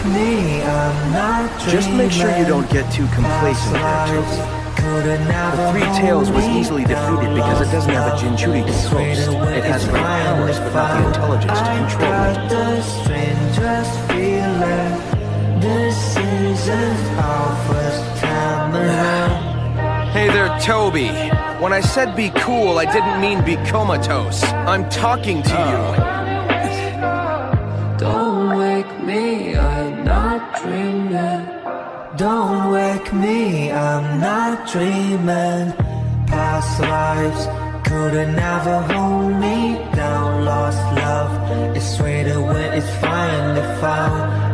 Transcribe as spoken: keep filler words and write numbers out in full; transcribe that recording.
me, I'm not dreaming. Just make sure you don't get too complacent there, Toby. The Three Tails was easily defeated because it doesn't have a Jinchuriki host. It has great powers, but not the intelligence to control it. The strangest feeling. This isn't our first time around. Hey there, Toby. When I said be cool, I didn't mean be comatose. I'm talking to you. Don't wake me, I'm not dreaming. Don't wake me, I'm not dreaming. Past lives couldn't ever hold me down. Lost love is sweeter when it's finally found.